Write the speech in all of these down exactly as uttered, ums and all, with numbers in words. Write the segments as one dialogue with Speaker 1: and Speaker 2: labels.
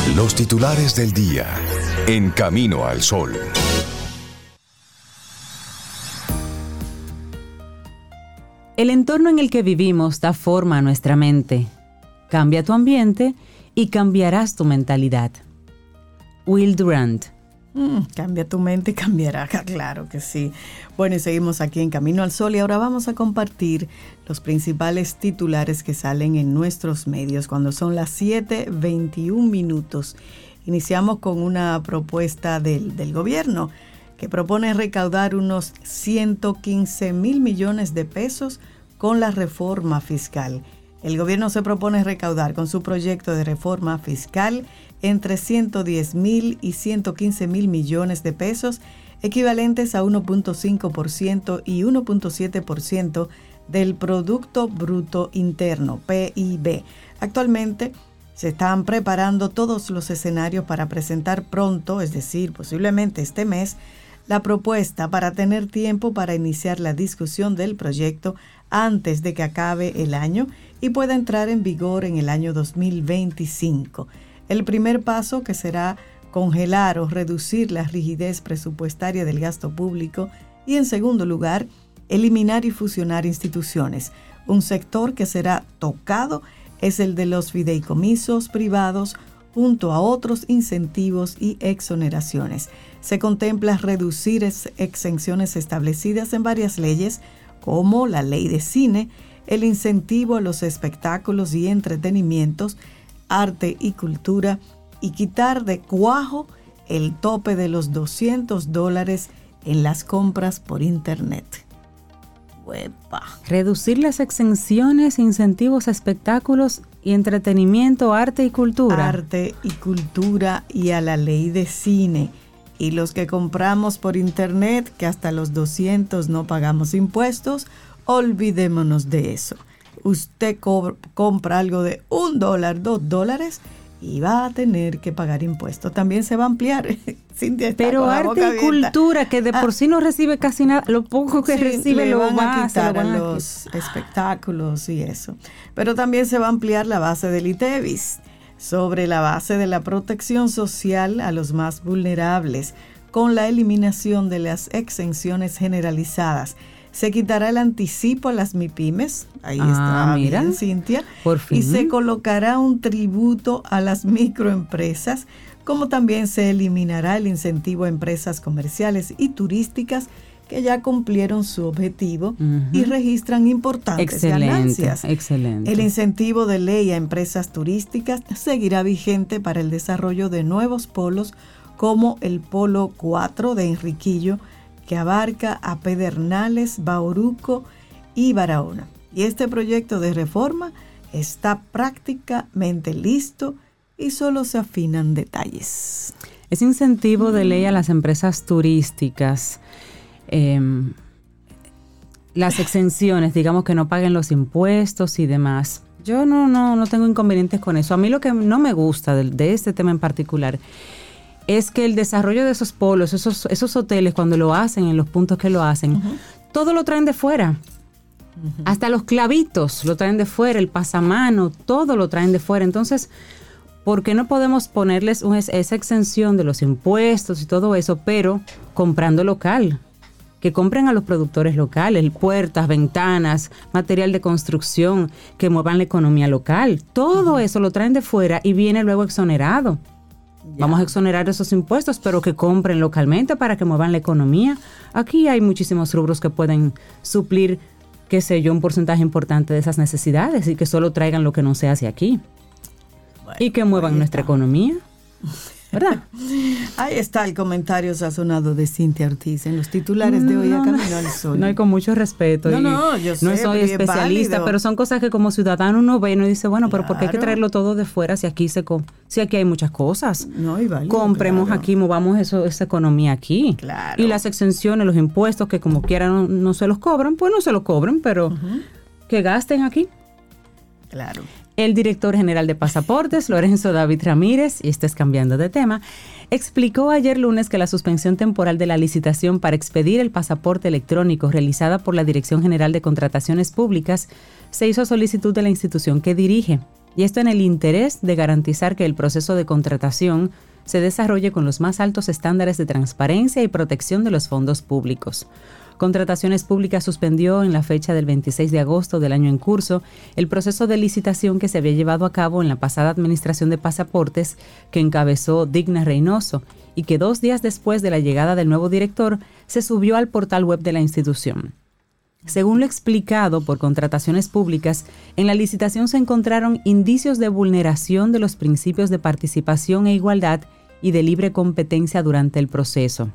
Speaker 1: Los titulares del día en Camino al Sol.
Speaker 2: El entorno en el que vivimos da forma a nuestra mente. Cambia tu ambiente y cambiarás tu mentalidad. Will Durant.
Speaker 3: Mm, cambia tu mente y cambiará, claro que sí. Bueno, y seguimos aquí en Camino al Sol y ahora vamos a compartir los principales titulares que salen en nuestros medios cuando son las siete veintiún minutos. Iniciamos con una propuesta del, del gobierno que propone recaudar unos ciento quince mil millones de pesos con la reforma fiscal. El gobierno se propone recaudar con su proyecto de reforma fiscal entre ciento diez mil y ciento quince mil millones de pesos, equivalentes a uno punto cinco por ciento y uno punto siete por ciento del Producto Bruto Interno, P I B. Actualmente se están preparando todos los escenarios para presentar pronto, es decir, posiblemente este mes, la propuesta para tener tiempo para iniciar la discusión del proyecto antes de que acabe el año y pueda entrar en vigor en el año dos mil veinticinco. El primer paso, que será congelar o reducir la rigidez presupuestaria del gasto público, y en segundo lugar, eliminar y fusionar instituciones. Un sector que será tocado es el de los fideicomisos privados, junto a otros incentivos y exoneraciones. Se contempla reducir ex- exenciones establecidas en varias leyes, como la Ley de Cine, el incentivo a los espectáculos y entretenimientos, arte y cultura, y quitar de cuajo el tope de los doscientos dólares en las compras por internet. ¡Uepa!
Speaker 2: Reducir las exenciones, incentivos a espectáculos y entretenimiento, arte y cultura.
Speaker 3: Arte y cultura y a la Ley de Cine. Y los que compramos por internet, que hasta los doscientos no pagamos impuestos, olvidémonos de eso. Usted co- compra algo de un dólar, dos dólares y va a tener que pagar impuestos. También se va a ampliar. Cintia está
Speaker 2: Pero
Speaker 3: con la
Speaker 2: arte
Speaker 3: boca
Speaker 2: y
Speaker 3: abierta.
Speaker 2: cultura, que de por
Speaker 3: Ah,
Speaker 2: sí no recibe casi nada, lo poco que
Speaker 3: sí,
Speaker 2: recibe
Speaker 3: le
Speaker 2: lo
Speaker 3: van
Speaker 2: va
Speaker 3: a
Speaker 2: se lo
Speaker 3: quitar a
Speaker 2: van a
Speaker 3: los espectáculos y eso. Pero también se va a ampliar la base del ITEVIS sobre la base de la protección social a los más vulnerables, con la eliminación de las exenciones generalizadas. Se quitará el anticipo a las MIPYMES, ahí
Speaker 2: Ah,
Speaker 3: está
Speaker 2: mira,
Speaker 3: bien, Cintia,
Speaker 2: por fin.
Speaker 3: y se colocará un tributo a las microempresas, como también se eliminará el incentivo a empresas comerciales y turísticas que ya cumplieron su objetivo uh-huh. y registran importantes
Speaker 2: excelente,
Speaker 3: ganancias.
Speaker 2: Excelente.
Speaker 3: El incentivo de ley a empresas turísticas seguirá vigente para el desarrollo de nuevos polos, como el Polo cuatro de Enriquillo, que abarca a Pedernales, Bauruco y Barahona. Y este proyecto de reforma está prácticamente listo y solo se afinan detalles.
Speaker 2: Ese incentivo de ley a las empresas turísticas, eh, las exenciones, digamos que no paguen los impuestos y demás. Yo no, no, no tengo inconvenientes con eso. A mí lo que no me gusta de, de este tema en particular es que el desarrollo de esos polos, esos, esos hoteles, cuando lo hacen, en los puntos que lo hacen, uh-huh. todo lo traen de fuera. Uh-huh. Hasta los clavitos lo traen de fuera, el pasamano, todo lo traen de fuera. Entonces, ¿por qué no podemos ponerles un, esa exención de los impuestos y todo eso, pero comprando local? Que compren a los productores locales, puertas, ventanas, material de construcción, que muevan la economía local. Todo uh-huh. eso lo traen de fuera y viene luego exonerado. Ya. Vamos a exonerar esos impuestos, pero que compren localmente para que muevan la economía. Aquí hay muchísimos rubros que pueden suplir, qué sé yo, un porcentaje importante de esas necesidades y que solo traigan lo que no se hace aquí. Bueno, y que muevan nuestra economía, ¿verdad?
Speaker 3: Ahí está el comentario sazonado de Cintia Ortiz en los titulares de hoy no, a Camino al Sol.
Speaker 2: No, y con mucho respeto.
Speaker 3: No, no, yo sé,
Speaker 2: no soy especialista, pero son cosas que como ciudadano uno ve y uno dice, bueno, claro. pero ¿por qué hay que traerlo todo de fuera si aquí se si aquí hay muchas cosas?
Speaker 3: No, y válido,
Speaker 2: compremos
Speaker 3: claro.
Speaker 2: aquí, movamos eso, esa economía aquí.
Speaker 3: Claro.
Speaker 2: Y las exenciones, los impuestos que como quieran no, no se los cobran, pues no se los cobren, pero uh-huh. que gasten aquí.
Speaker 3: Claro.
Speaker 2: El director general de Pasaportes, Lorenzo David Ramírez, y esto es cambiando de tema, explicó ayer lunes que la suspensión temporal de la licitación para expedir el pasaporte electrónico realizada por la Dirección General de Contrataciones Públicas se hizo a solicitud de la institución que dirige. y esto en el interés de garantizar que el proceso de contratación se desarrolle con los más altos estándares de transparencia y protección de los fondos públicos. Contrataciones Públicas suspendió en la fecha del veintiséis de agosto del año en curso el proceso de licitación que se había llevado a cabo en la pasada administración de pasaportes que encabezó Digna Reynoso y que dos días después de la llegada del nuevo director se subió al portal web de la institución. Según lo explicado por Contrataciones Públicas, en la licitación se encontraron indicios de vulneración de los principios de participación e igualdad y de libre competencia durante el proceso.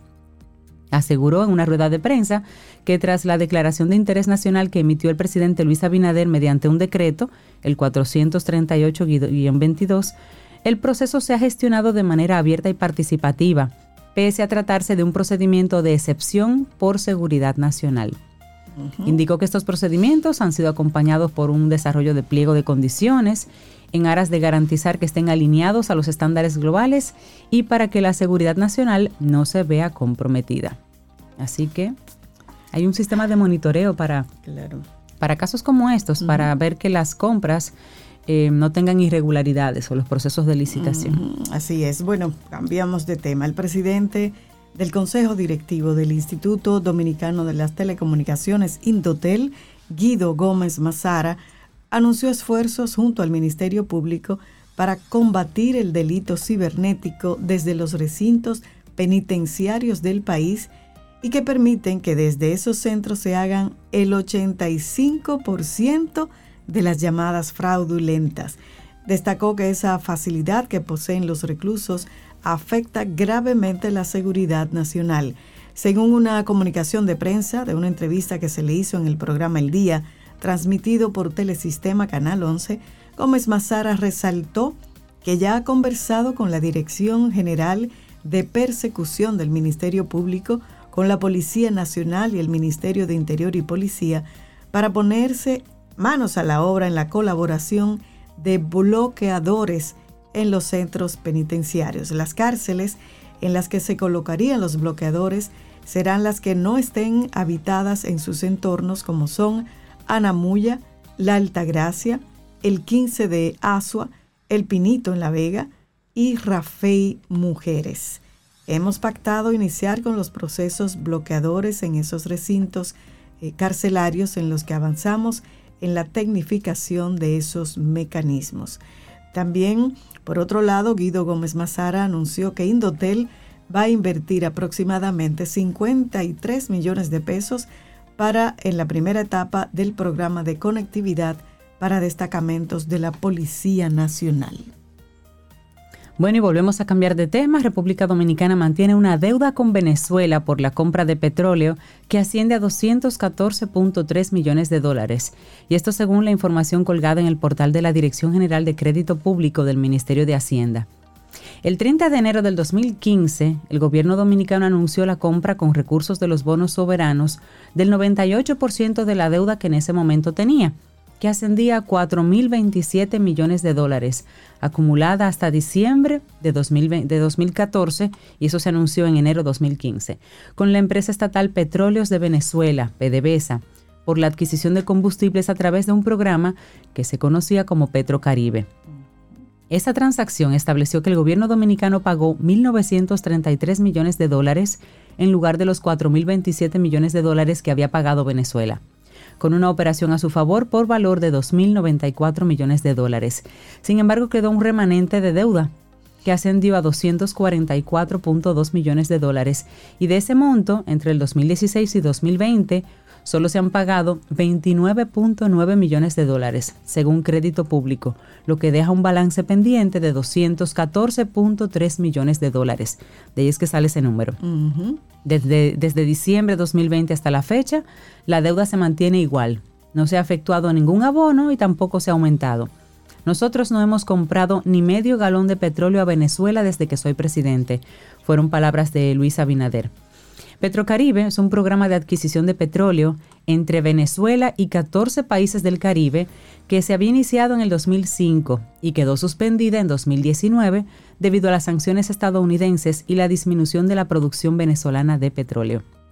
Speaker 2: Aseguró en una rueda de prensa que tras la declaración de interés nacional que emitió el presidente Luis Abinader mediante un decreto, el cuatrocientos treinta y ocho guión veintidós, el proceso se ha gestionado de manera abierta y participativa, pese a tratarse de un procedimiento de excepción por seguridad nacional. Uh-huh. Indicó que estos procedimientos han sido acompañados por un desarrollo de pliego de condiciones en aras de garantizar que estén alineados a los estándares globales y para que la seguridad nacional no se vea comprometida. Así que hay un sistema de monitoreo para, claro. para casos como estos, uh-huh. para ver que las compras eh, no tengan irregularidades o los procesos de licitación.
Speaker 3: Uh-huh. Así es. Bueno, cambiamos de tema. El presidente del Consejo Directivo del Instituto Dominicano de las Telecomunicaciones, Indotel, Guido Gómez Mazara, anunció esfuerzos junto al Ministerio Público para combatir el delito cibernético desde los recintos penitenciarios del país y que permiten que desde esos centros se hagan el ochenta y cinco por ciento de las llamadas fraudulentas. Destacó que esa facilidad que poseen los reclusos afecta gravemente la seguridad nacional. Según una comunicación de prensa de una entrevista que se le hizo en el programa El Día, transmitido por Telesistema Canal once, Gómez Mazara resaltó que ya ha conversado con la Dirección General de Persecución del Ministerio Público, con la Policía Nacional y el Ministerio de Interior y Policía para ponerse manos a la obra en la colaboración de bloqueadores en los centros penitenciarios. Las cárceles en las que se colocarían los bloqueadores serán las que no estén habitadas en sus entornos, como son Anamuya, La Altagracia, el quince de Asua, El Pinito en La Vega y Rafey Mujeres. Hemos pactado iniciar con los procesos bloqueadores en esos recintos eh, carcelarios en los que avanzamos en la tecnificación de esos mecanismos. También, por otro lado, Guido Gómez Mazara anunció que Indotel va a invertir aproximadamente cincuenta y tres millones de pesos para en la primera etapa del programa de conectividad para destacamentos de la Policía Nacional.
Speaker 2: Bueno, y volvemos a cambiar de tema. República Dominicana mantiene una deuda con Venezuela por la compra de petróleo que asciende a doscientos catorce punto tres millones de dólares. Y esto según la información colgada en el portal de la Dirección General de Crédito Público del Ministerio de Hacienda. El treinta de enero del dos mil quince, el gobierno dominicano anunció la compra con recursos de los bonos soberanos del noventa y ocho por ciento de la deuda que en ese momento tenía, que ascendía a cuatro mil veintisiete millones de dólares, acumulada hasta diciembre de, dos mil veinte, de dos mil catorce, y eso se anunció en enero de dos mil quince, con la empresa estatal Petróleos de Venezuela, PDVSA, por la adquisición de combustibles a través de un programa que se conocía como Petrocaribe. Esa transacción estableció que el gobierno dominicano pagó mil novecientos treinta y tres millones de dólares en lugar de los cuatro mil veintisiete millones de dólares que había pagado Venezuela, con una operación a su favor por valor de dos mil noventa y cuatro millones de dólares. Sin embargo, quedó un remanente de deuda que ascendió a doscientos cuarenta y cuatro punto dos millones de dólares, y de ese monto, entre el dos mil dieciséis y dos mil veinte, solo se han pagado veintinueve punto nueve millones de dólares, según Crédito Público, lo que deja un balance pendiente de doscientos catorce punto tres millones de dólares. De ahí es que sale ese número. Uh-huh. Desde, desde diciembre de dos mil veinte hasta la fecha, la deuda se mantiene igual. No se ha efectuado ningún abono y tampoco se ha aumentado. Nosotros no hemos comprado ni medio galón de petróleo a Venezuela desde que soy presidente, fueron palabras de Luis Abinader. Petrocaribe es un programa de adquisición de petróleo entre Venezuela y catorce países del Caribe que se había iniciado en el dos mil cinco y quedó suspendida en dos mil diecinueve debido a las sanciones estadounidenses y la disminución de la producción venezolana de petróleo.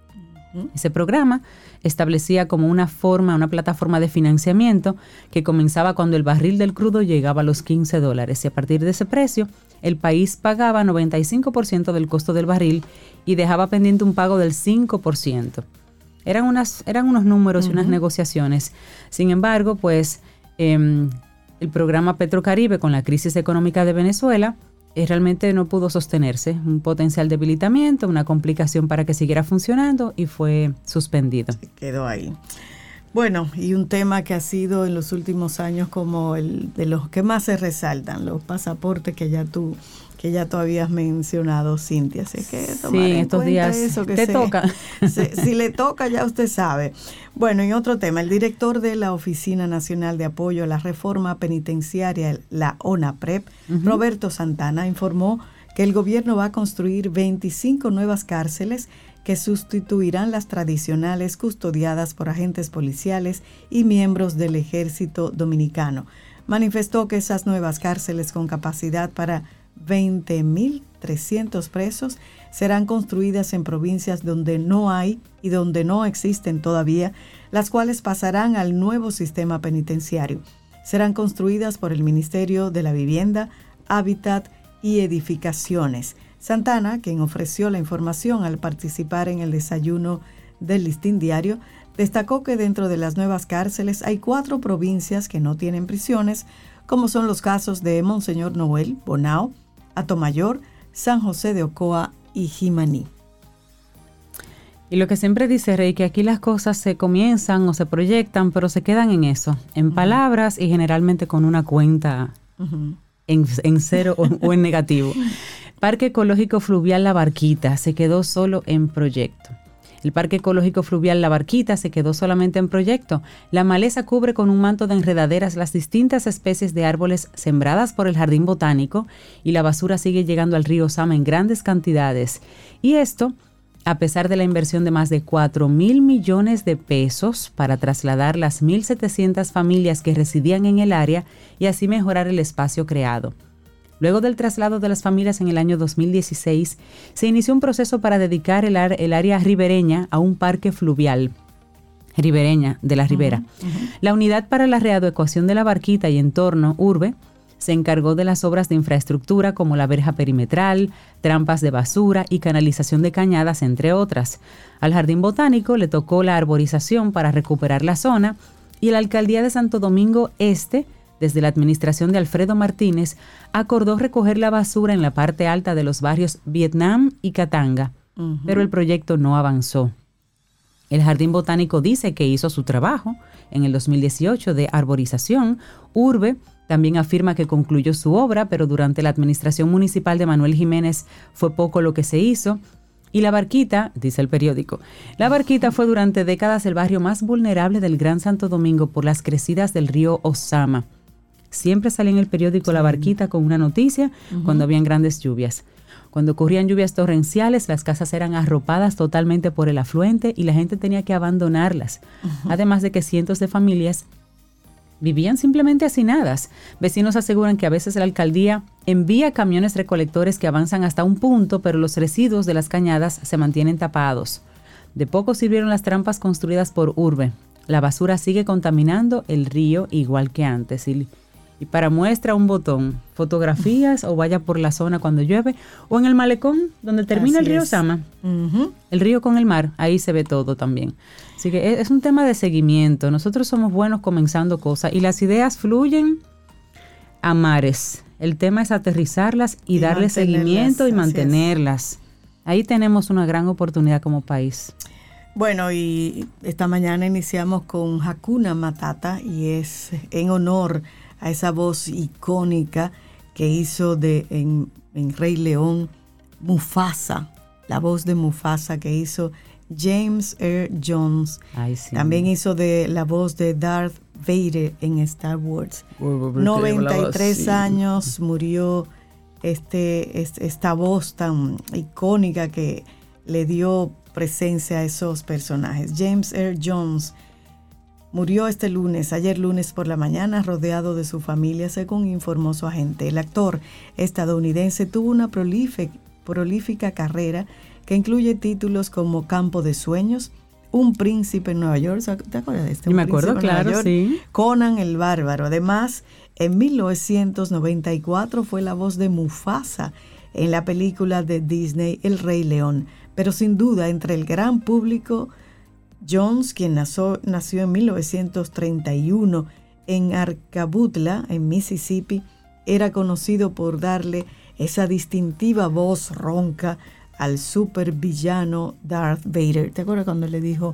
Speaker 2: Ese programa establecía como una forma, una plataforma de financiamiento que comenzaba cuando el barril del crudo llegaba a los quince dólares. Y a partir de ese precio, el país pagaba noventa y cinco por ciento del costo del barril y dejaba pendiente un pago del cinco por ciento. Eran, unas, eran unos números uh-huh. y unas negociaciones. Sin embargo, pues eh, el programa Petrocaribe, con la crisis económica de Venezuela, eh, realmente no pudo sostenerse. Un potencial debilitamiento, una complicación para que siguiera funcionando y fue suspendido.
Speaker 3: Se quedó ahí. Bueno, y un tema que ha sido en los últimos años como el de los que más se resaltan, los pasaportes que ya tú que ya tú habías mencionado, Cintia. Así que tomar
Speaker 2: sí,
Speaker 3: en
Speaker 2: estos
Speaker 3: cuenta
Speaker 2: días
Speaker 3: eso que
Speaker 2: te
Speaker 3: se,
Speaker 2: toca.
Speaker 3: Se, si le toca, ya usted sabe. Bueno, y otro tema, el director de la Oficina Nacional de Apoyo a la Reforma Penitenciaria, la ONAPREP, uh-huh. Roberto Santana, informó que el gobierno va a construir veinticinco nuevas cárceles que sustituirán las tradicionales custodiadas por agentes policiales y miembros del Ejército Dominicano. Manifestó que esas nuevas cárceles con capacidad para veinte mil trescientos presos serán construidas en provincias donde no hay y donde no existen todavía, las cuales pasarán al nuevo sistema penitenciario. Serán construidas por el Ministerio de la Vivienda, Hábitat y Edificaciones. Santana, quien ofreció la información al participar en el desayuno del Listín Diario, destacó que dentro de las nuevas cárceles hay cuatro provincias que no tienen prisiones, como son los casos de Monseñor Noel, Bonao, Atomayor, San José de Ocoa y Jimaní.
Speaker 2: Y lo que siempre dice Rey, que aquí las cosas se comienzan o se proyectan, pero se quedan en eso, en uh-huh. palabras y generalmente con una cuenta uh-huh. en, en cero o, o en negativo. Parque Ecológico Fluvial La Barquita se quedó solo en proyecto. El Parque Ecológico Fluvial La Barquita se quedó solamente en proyecto. La maleza cubre con un manto de enredaderas las distintas especies de árboles sembradas por el Jardín Botánico y la basura sigue llegando al río Sama en grandes cantidades. Y esto, a pesar de la inversión de más de cuatro mil millones de pesos para trasladar las mil setecientas familias que residían en el área y así mejorar el espacio creado. Luego del traslado de las familias en el año dos mil dieciséis, se inició un proceso para dedicar el, ar- el área ribereña a un parque fluvial, ribereña de la Ribera. Uh-huh, uh-huh. La Unidad para la Readecuación de la Barquita y Entorno, URBE, se encargó de las obras de infraestructura como la verja perimetral, trampas de basura y canalización de cañadas, entre otras. Al Jardín Botánico le tocó la arborización para recuperar la zona y la Alcaldía de Santo Domingo Este, desde la administración de Alfredo Martínez, acordó recoger la basura en la parte alta de los barrios Vietnam y Katanga, uh-huh. pero el proyecto no avanzó. El Jardín Botánico dice que hizo su trabajo en el dos mil dieciocho de arborización. URBE también afirma que concluyó su obra, pero durante la administración municipal de Manuel Jiménez fue poco lo que se hizo. Y La Barquita, dice el periódico, La Barquita fue durante décadas el barrio más vulnerable del Gran Santo Domingo por las crecidas del río Osama. Siempre salía en el periódico sí. La Barquita con una noticia uh-huh. cuando habían grandes lluvias. Cuando ocurrían lluvias torrenciales, las casas eran arropadas totalmente por el afluente y la gente tenía que abandonarlas. Uh-huh. Además de que cientos de familias vivían simplemente hacinadas. Vecinos aseguran que a veces la alcaldía envía camiones recolectores que avanzan hasta un punto, pero los residuos de las cañadas se mantienen tapados. De poco sirvieron las trampas construidas por URBE. La basura sigue contaminando el río igual que antes. Y Y para muestra un botón, fotografías o vaya por la zona cuando llueve o en el malecón donde termina Así el río es. Sama, uh-huh. el río con el mar, ahí se ve todo también. Así que es, es un tema de seguimiento. Nosotros somos buenos comenzando cosas y las ideas fluyen a mares. El tema es aterrizarlas y, y darle seguimiento y mantenerlas. Ahí tenemos una gran oportunidad como país.
Speaker 3: Bueno, y esta mañana iniciamos con Hakuna Matata y es en honor a esa voz icónica que hizo de en, en Rey León, Mufasa, la voz de Mufasa que hizo James Earl Jones. Ay, sí. También hizo de la voz de Darth Vader en Star Wars. Uy, noventa y tres sí. años murió este, este esta voz tan icónica que le dio presencia a esos personajes. James Earl Jones murió este lunes, ayer lunes por la mañana, rodeado de su familia, según informó su agente. El actor estadounidense tuvo una prolífica, prolífica carrera que incluye títulos como Campo de Sueños, Un príncipe en Nueva York. ¿Te acuerdas de este?
Speaker 2: Me acuerdo, claro, sí.
Speaker 3: Conan el Bárbaro. Además, en mil novecientos noventa y cuatro fue la voz de Mufasa en la película de Disney El Rey León. Pero sin duda, entre el gran público, Jones, quien nació, nació en mil novecientos treinta y uno en Arcabutla, en Mississippi, era conocido por darle esa distintiva voz ronca al supervillano Darth Vader. ¿Te acuerdas cuando le dijo,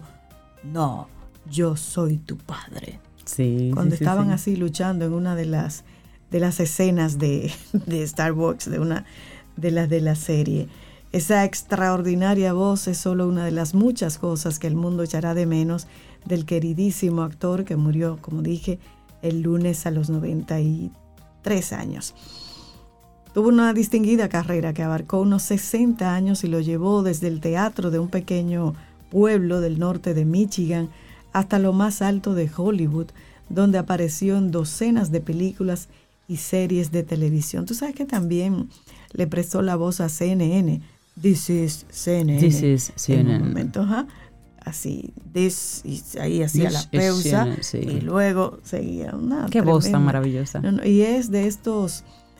Speaker 3: no, yo soy tu padre?
Speaker 2: Sí.
Speaker 3: Cuando
Speaker 2: sí,
Speaker 3: estaban
Speaker 2: sí, sí.
Speaker 3: así luchando en una de las, de las escenas de, de Star Wars, de una de las de la serie. Esa extraordinaria voz es solo una de las muchas cosas que el mundo echará de menos del queridísimo actor que murió, como dije, el lunes a los noventa y tres años. Tuvo una distinguida carrera que abarcó unos sesenta años y lo llevó desde el teatro de un pequeño pueblo del norte de Michigan hasta lo más alto de Hollywood, donde apareció en docenas de películas y series de televisión. Tú sabes que también le prestó la voz a C N N. This is C N N.
Speaker 2: This is C N N.
Speaker 3: En un momento, ajá. Así, this, y ahí hacía
Speaker 2: This
Speaker 3: la
Speaker 2: is
Speaker 3: pausa
Speaker 2: C N N, sí.
Speaker 3: y luego seguía una
Speaker 2: Qué voz tan
Speaker 3: tremenda.
Speaker 2: maravillosa.
Speaker 3: No, no, y es de estos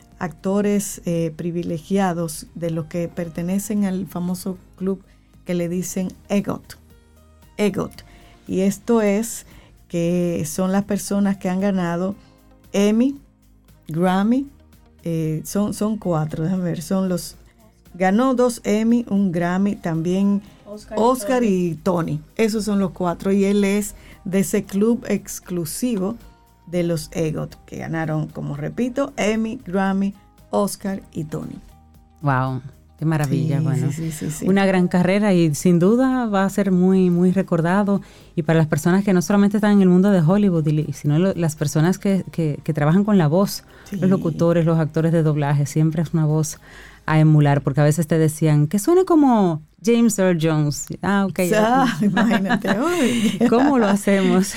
Speaker 3: actores eh, privilegiados de los que pertenecen al famoso club que le dicen EGOT. EGOT. Y esto es que son las personas que han ganado Emmy, Grammy, eh, son, son cuatro, déjame ver, son los, ganó dos Emmy, un Grammy, también Oscar, Oscar y, Tony. y Tony. Esos son los cuatro y él es de ese club exclusivo de los EGOT, que ganaron, como repito, Emmy, Grammy, Oscar y Tony.
Speaker 2: Wow, qué maravilla.
Speaker 3: Sí,
Speaker 2: bueno,
Speaker 3: sí, sí, sí, sí.
Speaker 2: Una gran carrera y sin duda va a ser muy, muy recordado. Y para las personas que no solamente están en el mundo de Hollywood, sino lo, las personas que, que, que trabajan con la voz, sí. Los locutores, los actores de doblaje, siempre es una voz a emular, porque a veces te decían que suene como James Earl Jones. Ah, ok.
Speaker 3: Ah, imagínate.
Speaker 2: ¿Cómo lo hacemos?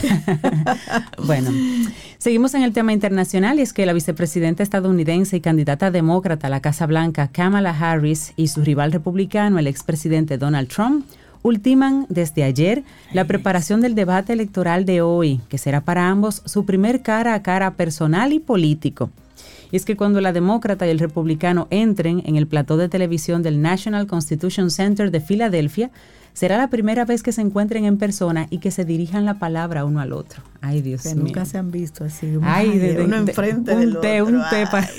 Speaker 2: Bueno, seguimos en el tema internacional y es que la vicepresidenta estadounidense y candidata demócrata a la Casa Blanca, Kamala Harris, y su rival republicano, el expresidente Donald Trump, ultiman desde ayer la preparación del debate electoral de hoy, que será para ambos su primer cara a cara personal y político. Y es que cuando la demócrata y el republicano entren en el plató de televisión del National Constitution Center de Filadelfia, será la primera vez que se encuentren en persona y que se dirijan la palabra uno al otro. Ay, Dios
Speaker 3: que
Speaker 2: mío.
Speaker 3: Nunca se han visto así.
Speaker 2: Ay,
Speaker 3: ay,
Speaker 2: de, de,
Speaker 3: uno enfrente
Speaker 2: un
Speaker 3: del
Speaker 2: té,
Speaker 3: otro.
Speaker 2: Un té para...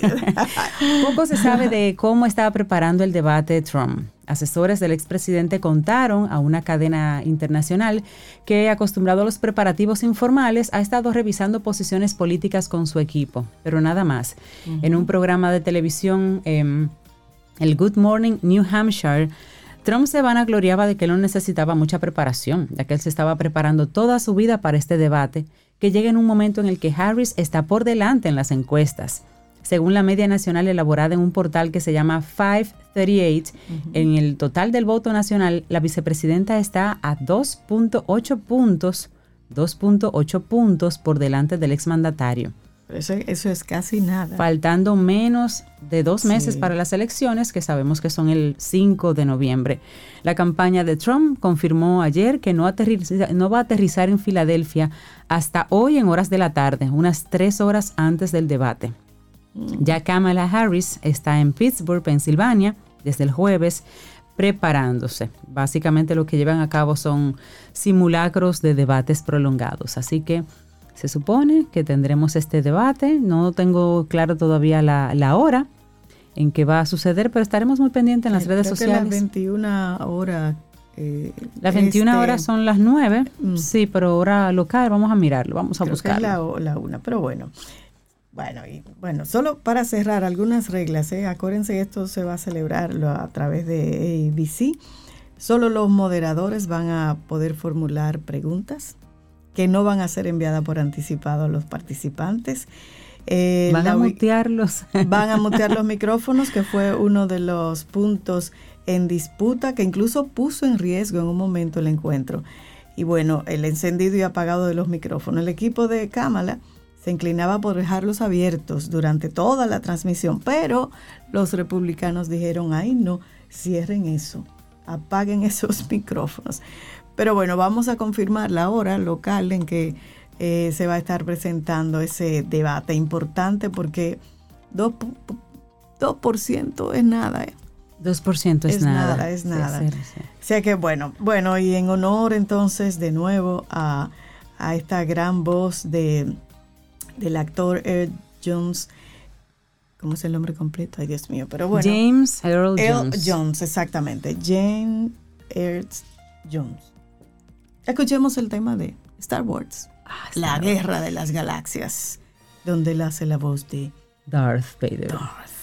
Speaker 2: Poco se sabe de cómo estaba preparando el debate Trump. Asesores del expresidente contaron a una cadena internacional que, acostumbrado a los preparativos informales, ha estado revisando posiciones políticas con su equipo, pero nada más. Uh-huh. En un programa de televisión, eh, el Good Morning New Hampshire, Trump se vanagloriaba de que no necesitaba mucha preparación, ya que él se estaba preparando toda su vida para este debate, que llega en un momento en el que Harris está por delante en las encuestas. Según la media nacional elaborada en un portal que se llama quinientos treinta y ocho, uh-huh. En el total del voto nacional, la vicepresidenta está a dos punto ocho puntos, dos punto ocho puntos por delante del exmandatario.
Speaker 3: Eso, eso es casi nada.
Speaker 2: Faltando menos de dos meses
Speaker 3: sí.
Speaker 2: para las elecciones, que sabemos que son el cinco de noviembre. La campaña de Trump confirmó ayer que no, aterriza, no va a aterrizar en Filadelfia hasta hoy en horas de la tarde, unas tres horas antes del debate. Ya Kamala Harris está en Pittsburgh, Pensilvania, desde el jueves, preparándose. Básicamente lo que llevan a cabo son simulacros de debates prolongados. Así que se supone que tendremos este debate. No tengo claro todavía la, la hora en que va a suceder, pero estaremos muy pendientes en las
Speaker 3: Creo
Speaker 2: redes
Speaker 3: que
Speaker 2: sociales.
Speaker 3: las veintiuna horas. Eh,
Speaker 2: las veintiuna
Speaker 3: este,
Speaker 2: horas son las nueve. Mm. Sí, pero hora local, vamos a mirarlo, vamos a
Speaker 3: creo
Speaker 2: buscarlo.
Speaker 3: Que es la, la una, pero bueno. Bueno, y bueno, solo para cerrar algunas reglas, ¿eh? Acuérdense que esto se va a celebrar a través de A B C. Solo los moderadores van a poder formular preguntas que no van a ser enviadas por anticipado a los participantes.
Speaker 2: Eh, van a mutearlos.
Speaker 3: Van a mutear los micrófonos, que fue uno de los puntos en disputa que incluso puso en riesgo en un momento el encuentro. Y bueno, el encendido y apagado de los micrófonos. El equipo de Kamala se inclinaba por dejarlos abiertos durante toda la transmisión, pero los republicanos dijeron, ay no, cierren eso, apaguen esos micrófonos. Pero bueno, vamos a confirmar la hora local en que eh, se va a estar presentando ese debate importante porque dos por ciento es nada, ¿eh?
Speaker 2: dos por ciento es,
Speaker 3: es
Speaker 2: nada.
Speaker 3: nada. Es nada,
Speaker 2: sí,
Speaker 3: es
Speaker 2: sí,
Speaker 3: nada.
Speaker 2: sí.
Speaker 3: O sea que bueno, bueno, y en honor entonces de nuevo a, a esta gran voz de, del actor Earl Jones. ¿Cómo es el nombre completo? Ay, Dios mío, pero bueno.
Speaker 2: James Earl
Speaker 3: Earl
Speaker 2: Jones.
Speaker 3: Jones, exactamente. James Earl Jones. Escuchemos el tema de Star Wars.
Speaker 2: Ah,
Speaker 3: La
Speaker 2: Star
Speaker 3: Guerra de las Galaxias, donde él hace la voz de
Speaker 2: Darth Vader.
Speaker 3: Darth